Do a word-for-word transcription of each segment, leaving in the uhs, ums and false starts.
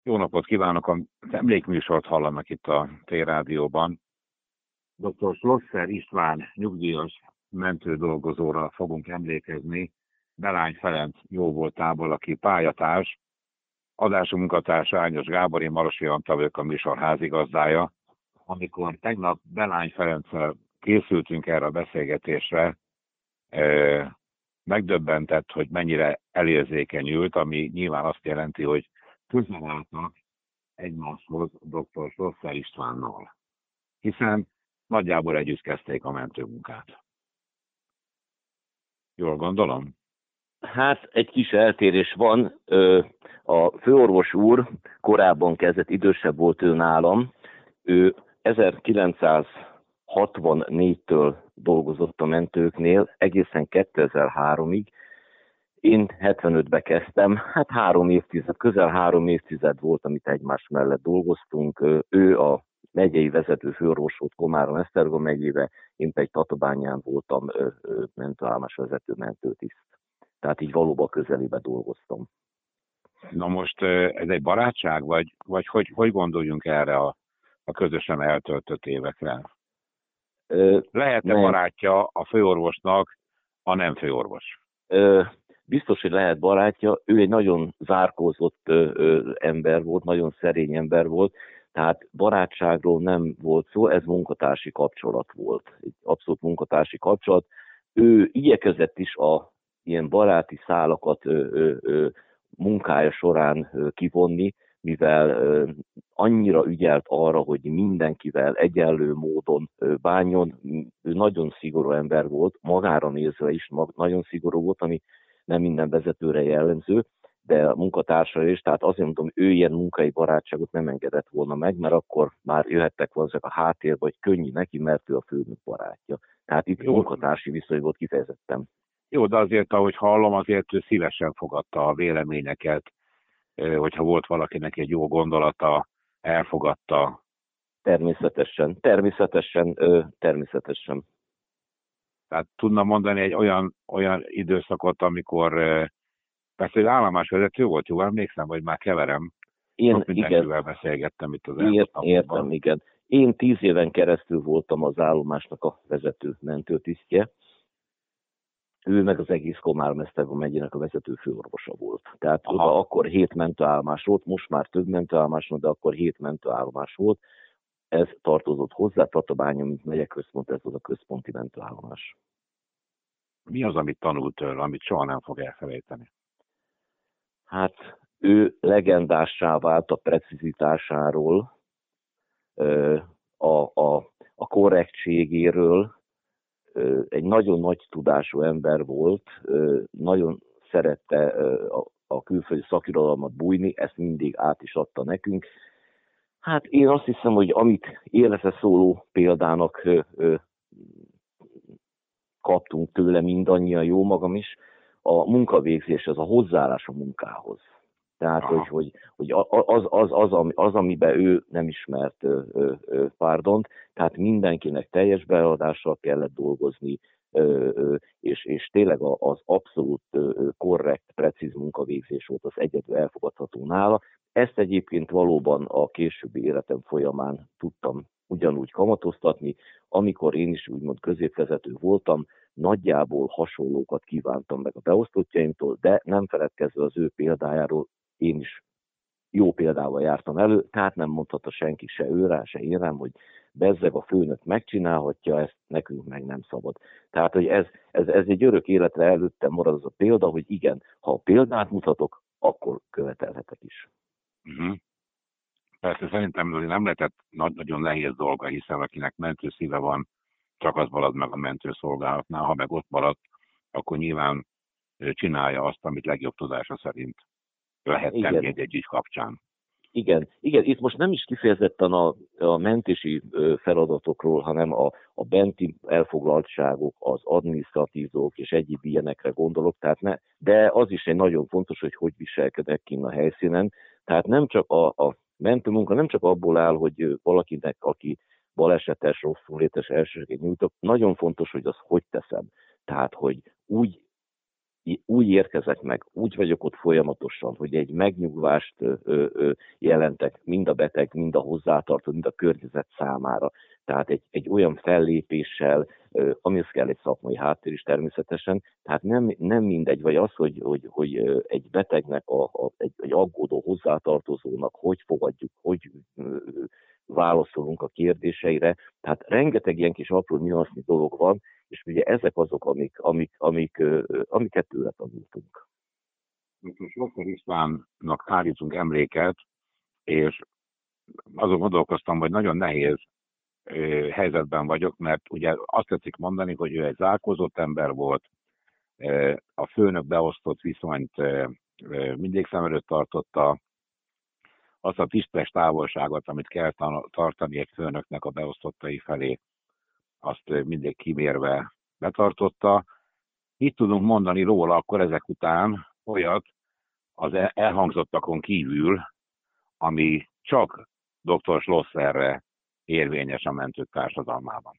Jó napot kívánok! Az emlékműsort hallanak itt a T-rádióban. doktor Schlosser István nyugdíjas mentődolgozóra fogunk emlékezni, Belány Ferenc jóvoltából, aki pályatárs, adású munkatársa Ányos Gábor, én Marosi Antal vagyok, a műsor házigazdája. Amikor tegnap Belány Ferenccel készültünk erre a beszélgetésre, eh, megdöbbentett, hogy mennyire elérzékenyült, ami nyilván azt jelenti, hogy közel álltak egymáshoz doktor Schlosser Istvánnal, hiszen nagyjából együtt kezdték a mentőmunkát. Jól gondolom? Hát egy kis eltérés van. Ö, A főorvos úr korábban kezdett, idősebb volt ő nálam. Ő ezerkilencszázhatvannégytől dolgozott a mentőknél, egészen kétezer-háromig. Én hetvenötbe kezdtem, hát három évtized, közel három évtized volt, amit egymás mellett dolgoztunk. Ö, Ő a megyei vezető főorvos volt Komárom-Esztergom megyébe, én pedig Tatabányán voltam ö, ö, mentőállomás vezető mentőtiszt. Tehát így valóban közelébe dolgoztam. Na most ez egy barátság, vagy, vagy hogy, hogy gondoljunk erre a, a közösen eltöltött évekre? Lehet-e Nem. barátja a főorvosnak a nem főorvos? Ö, Biztos, hogy lehet barátja. Ő egy nagyon zárkózott ö, ö, ember volt, nagyon szerény ember volt, tehát barátságról nem volt szó, ez munkatársi kapcsolat volt. Egy abszolút munkatársi kapcsolat. Ő igyekezett is a ilyen baráti szálakat ö, ö, ö, munkája során ö, kivonni, mivel ö, annyira ügyelt arra, hogy mindenkivel egyenlő módon ö, bánjon. Ő nagyon szigorú ember volt, magára nézve is mag, nagyon szigorú volt, ami nem minden vezetőre jellemző, de a munkatársa is, tehát azért mondom, ő ilyen munkai barátságot nem engedett volna meg, mert akkor már jöhettek valószínűleg a háttérbe, hogy könnyű neki, mert ő a főnök barátja. Tehát itt Jó. munkatársi viszony volt kifejezetten. Jó, de azért, ahogy hallom, azért ő szívesen fogadta a véleményeket, hogyha volt valakinek egy jó gondolata, elfogadta. Természetesen, természetesen, ö, természetesen. Tehát tudna mondani egy olyan, olyan időszakot, amikor persze egy állomásvezető volt, jól emlékszem, vagy már keverem. Én, Sok mindenkivel igen, beszélgettem itt az Ért, elmúlt napokban. Értem, igen. Én tíz éven keresztül voltam az állomásnak a vezető mentőtisztje. Ő meg az egész Komárom-Esztergom megyének a vezető főorvosa volt. Tehát Aha. oda akkor hét mentőállomás volt, most már több mentőállomás van, de akkor hét mentőállomás volt. Ez tartozott hozzá, Tatabánya, mint megyeközpont, ez az a központi mentőállomás. Mi az, amit tanult tőle, amit soha nem fog elfelejteni? Hát ő legendássá vált a precizitásáról, a, a, a korrektségéről. Egy nagyon nagy tudású ember volt, nagyon szerette a, a külföldi szakirodalmat bújni, ezt mindig át is adta nekünk. Hát én azt hiszem, hogy amit életre szóló példának kaptunk tőle mindannyian, jó magam is, a munkavégzés, ez a hozzáállás a munkához. Tehát, hogy, hogy, hogy az, az, az, az, az, amiben ő nem ismert ö, ö, párdont, tehát mindenkinek teljes beadással kellett dolgozni, ö, ö, és, és tényleg az abszolút ö, korrekt, precíz munkavégzés volt az egyedül elfogadható nála. Ezt egyébként valóban a későbbi életem folyamán tudtam ugyanúgy kamatoztatni, amikor én is úgymond középvezető voltam, nagyjából hasonlókat kívántam meg a beosztottjaimtól, de nem feledkezve az ő példájáról, én is jó példával jártam elő, tehát nem mondhatta senki, se ő rá, se én rám, hogy bezzeg a főnök megcsinálhatja, ezt nekünk meg nem szabad. Tehát, hogy ez, ez, ez egy örök életre előttem marad az a példa, hogy igen, ha a példát mutatok, akkor követelhetek is. Uh-huh. Persze szerintem nem lehetett nagyon nehéz dolga, hiszen akinek mentőszíve van, csak az marad meg a mentőszolgálatnál, ha meg ott marad, akkor nyilván csinálja azt, amit legjobb tudása szerint lehet tenni egy ügy kapcsán. Igen, igen, itt most nem is kifejezetten a, a mentési feladatokról, hanem a, a benti elfoglaltságok, az adminisztratív dolgok és egyéb ilyenekre gondolok, tehát ne, de az is egy nagyon fontos, hogy hogy viselkedek kint a helyszínen. Tehát nem csak a, a mentőmunka nem csak abból áll, hogy valakinek, aki balesetes, rosszul létes elsőséget nyújtok, nagyon fontos, hogy az hogy teszem. Tehát, hogy úgy úgy érkezek meg, úgy vagyok ott folyamatosan, hogy egy megnyugvást ö, ö, jelentek mind a beteg, mind a hozzátartó, mind a környezet számára. Tehát egy, egy olyan fellépéssel, ö, amihez kell egy szakmai háttér is természetesen, tehát nem, nem mindegy, vagy az, hogy, hogy, hogy egy betegnek, a, a, egy, egy aggódó hozzátartozónak hogy fogadjuk, hogy ö, válaszolunk a kérdéseire. Tehát rengeteg ilyen kis apró nüansznyi dolog van, és ugye ezek azok, amik, amik, amik, amiket tőle tanultunk. Most Slosser Istvánnak állítunk emléket, és azon gondolkoztam, hogy nagyon nehéz ö, helyzetben vagyok, mert ugye azt tetszik mondani, hogy ő egy zárkózott ember volt, ö, a főnök beosztott viszonyt ö, ö, mindig szem előtt tartotta, azt a tisztes távolságot, amit kell tartani egy főnöknek a beosztottai felé, azt mindig kimérve betartotta. Itt tudunk mondani róla akkor ezek után olyat az elhangzottakon kívül, ami csak doktor Schlosserre érvényes a mentők társadalmában.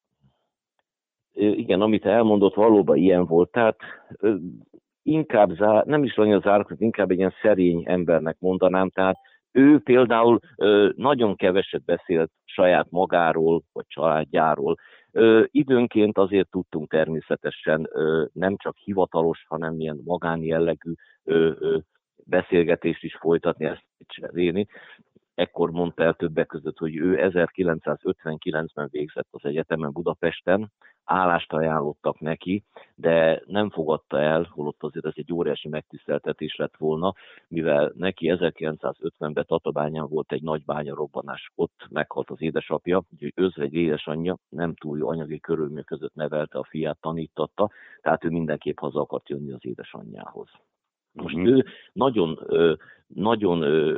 Igen, amit elmondott, valóban ilyen volt. Tehát inkább, zár, nem is olyan zárkózott, inkább egy ilyen szerény embernek mondanám. Tehát ő például nagyon keveset beszélt saját magáról, vagy családjáról. Időnként azért tudtunk természetesen nem csak hivatalos, hanem ilyen magánjellegű beszélgetést is folytatni, ezt cserélni. Ekkor mondta el többek között, hogy ő ezerkilencszázötvenkilencben végzett az egyetemen Budapesten, állást ajánlottak neki, de nem fogadta el, holott azért ez egy óriási megtiszteltetés lett volna, mivel neki ezerkilencszázötvenben Tatabányán volt egy nagy bányarobbanás, ott meghalt az édesapja, úgyhogy özvegy édesanyja nem túl jó anyagi körülmények között nevelte a fiát, tanítatta, tehát ő mindenképp haza akart jönni az édesanyjához. Most mm-hmm. ő nagyon, nagyon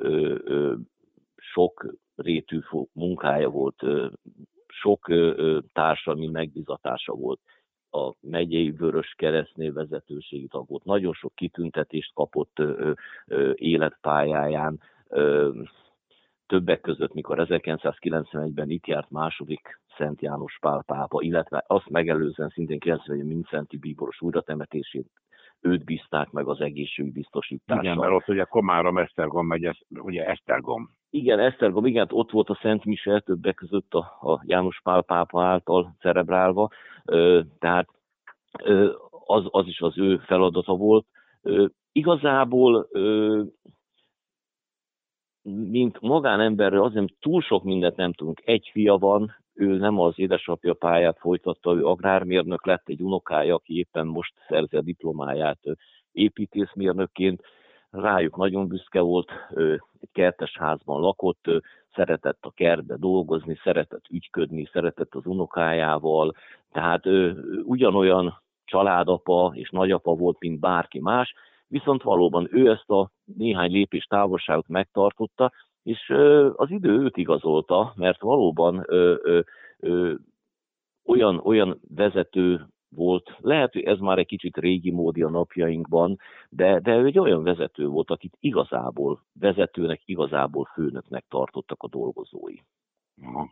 sok rétű munkája volt, sok társadalmi megbízatása volt. A megyei Vörös Keresztnél vezetőségi tag volt. Nagyon sok kitüntetést kapott életpályáján. Többek között, mikor ezerkilencszázkilencvenegyben itt járt második Szent János Pál pápa, illetve azt megelőzően szintén kilencvenegyben Mindszenty bíboros újratemetését őt bízták meg az egészségbiztosítással. Igen, mert ott ugye Komárom, Esztergom megy, ugye Esztergom. Igen, Esztergom, igen, ott volt a Szent Mise, többek között a, a János Pál pápa által cerebrálva, ö, tehát ö, az, az is az ő feladata volt. Ö, igazából, ö, mint magánemberről azért túl sok mindent nem tudunk. Egy fia van, ő nem az édesapja pályát folytatta, ő agrármérnök lett, egy unokája, aki éppen most szerzi a diplomáját építészmérnökként. Rájuk nagyon büszke volt, egy kertes házban lakott, szeretett a kertbe dolgozni, szeretett ügyködni, szeretett az unokájával, tehát ugyanolyan családapa és nagyapa volt, mint bárki más, viszont valóban ő ezt a néhány lépés távolságot megtartotta, és az idő őt igazolta, mert valóban ö, ö, ö, olyan, olyan vezető volt, lehet, hogy ez már egy kicsit régi módi a napjainkban, de, de ő egy olyan vezető volt, akit igazából vezetőnek, igazából főnöknek tartottak a dolgozói. Aha.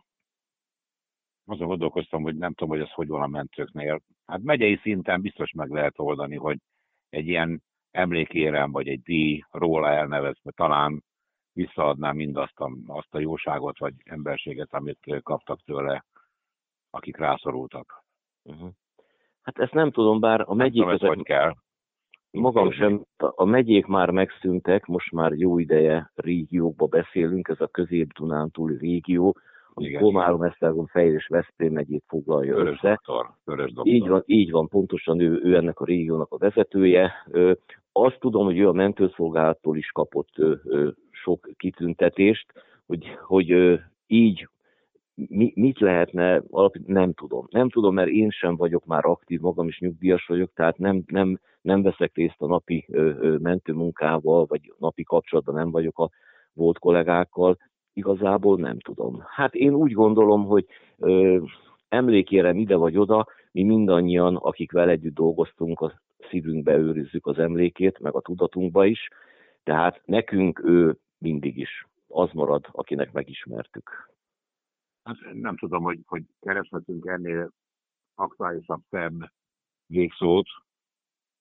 Azon gondolkoztam, hogy nem tudom, hogy ez hogy van a mentőknél. Hát megyei szinten biztos meg lehet oldani, hogy egy ilyen emlékérem, vagy egy díj róla elnevezve talán visszaadná mindazt a, azt a jóságot, vagy emberséget, amit kaptak tőle, akik rászorultak. Uh-huh. Hát ezt nem tudom, bár a megyék... Ezek, hogy kell. Magam sem, a megyék már megszűntek, most már jó ideje régiókba beszélünk, ez a Közép-Dunántúli régió, ami Komárom, Esztergom, Fejér és Veszprém megyét foglalja Vörös össze. Doktor, Vörös Doktor. Így van, így van, pontosan ő, ő ennek a régiónak a vezetője. Azt tudom, hogy ő a mentőszolgálattól is kapott sok kitüntetést, hogy, hogy így mi, mit lehetne, nem tudom. Nem tudom, mert én sem vagyok már aktív, magam is nyugdíjas vagyok, tehát nem, nem, nem veszek részt a napi mentőmunkával, vagy napi kapcsolatban nem vagyok a volt kollégákkal. Igazából nem tudom. Hát én úgy gondolom, hogy ö, emlékérem ide vagy oda, mi mindannyian, akik vele együtt dolgoztunk, a szívünkbe őrizzük az emlékét, meg a tudatunkba is. Tehát nekünk ő mindig is az marad, akinek megismertük. Hát nem tudom, hogy, hogy kereshetünk ennél aktuálisabb szebb végszót,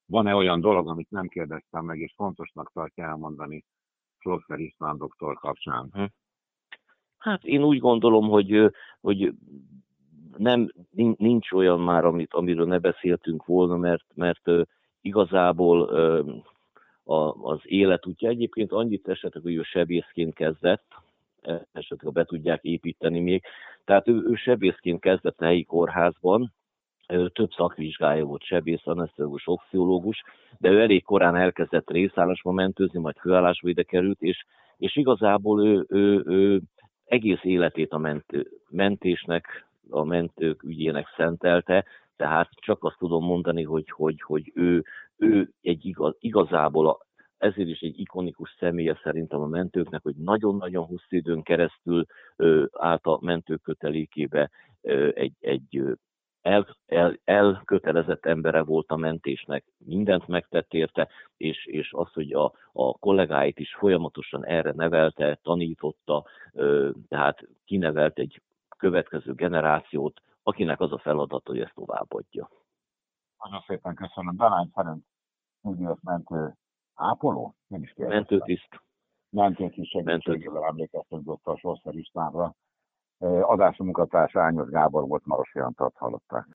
Van-e olyan dolog, amit nem kérdeztem meg, és fontosnak tartja elmondani Schlosser István doktor kapcsán? Hm. Hát én úgy gondolom, hogy, hogy nem, nincs olyan már, amit, amiről ne beszéltünk volna, mert, mert igazából az életútja egyébként annyit esetleg, hogy ő sebészként kezdett, esetleg be tudják építeni még. Tehát ő, ő sebészként kezdett a helyi kórházban, több szakvizsgája volt, sebész, anesztetikus, oxiológus, de ő elég korán elkezdett részállásba mentőzni, majd főállásba ide került, és, és igazából ő, ő, ő egész életét a mentő, mentésnek, a mentők ügyének szentelte, tehát csak azt tudom mondani, hogy, hogy, hogy ő, ő egy igaz, igazából a, ezért is egy ikonikus személye szerintem a mentőknek, hogy nagyon-nagyon hosszú időn keresztül ö, állt a mentők kötelékébe ö, egy, egy El, el, elkötelezett embere volt a mentésnek, mindent megtett érte, és, és az, hogy a, a kollégáit is folyamatosan erre nevelte, tanította, tehát kinevelt egy következő generációt, akinek az a feladat, hogy ezt továbbadja. Nagyon szépen köszönöm. Dalány Ferenc, nyugdíjas mentő ápoló? Nem is kérdeztem. Mentőtiszt. Mentőtiszt segítségével emlékeztek doktor Schlosser Istvánra. Adási munkatárs Ányos Gábor volt, Maros Jantart hallották.